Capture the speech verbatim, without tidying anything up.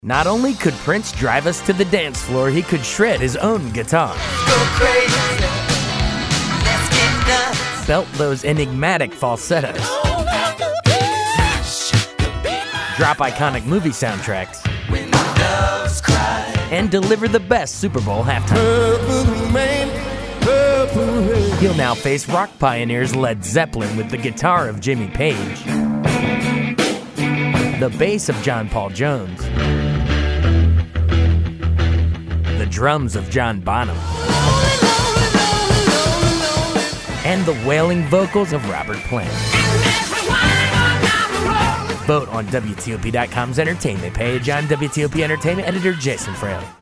Not only could Prince drive us to the dance floor, he could shred his own guitar. Go crazy. Let's get nuts. Belt those enigmatic falsettos. Drop iconic movie soundtracks. When the doves cry. And deliver the best Super Bowl halftime. He'll now face rock pioneers Led Zeppelin with the guitar of Jimmy Page, the bass of John Paul Jones, the drums of John Bonham, and the wailing vocals of Robert Plant. Vote on W T O P dot com's entertainment page. I'm W T O P Entertainment editor Jason Fraley.